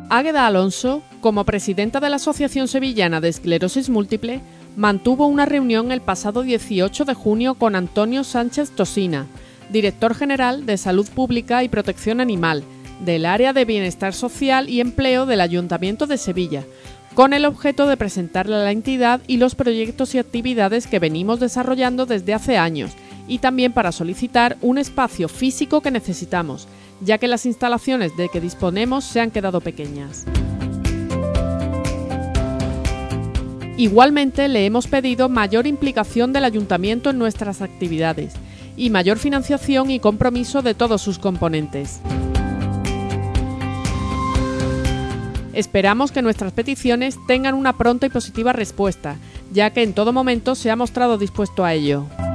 Águeda Alonso, como presidenta de la Asociación Sevillana de Esclerosis Múltiple, mantuvo una reunión el pasado 18 de junio con Antonio Sánchez Tosina, director general de Salud Pública y Protección Animal, del Área de Bienestar Social y Empleo del Ayuntamiento de Sevilla, con el objeto de presentarle a la entidad y los proyectos y actividades que venimos desarrollando desde hace años, y también para solicitar un espacio físico que necesitamos, ya que las instalaciones de que disponemos se han quedado pequeñas. Igualmente le hemos pedido mayor implicación del Ayuntamiento en nuestras actividades y mayor financiación y compromiso de todos sus componentes. Esperamos que nuestras peticiones tengan una pronta y positiva respuesta, ya que en todo momento se ha mostrado dispuesto a ello.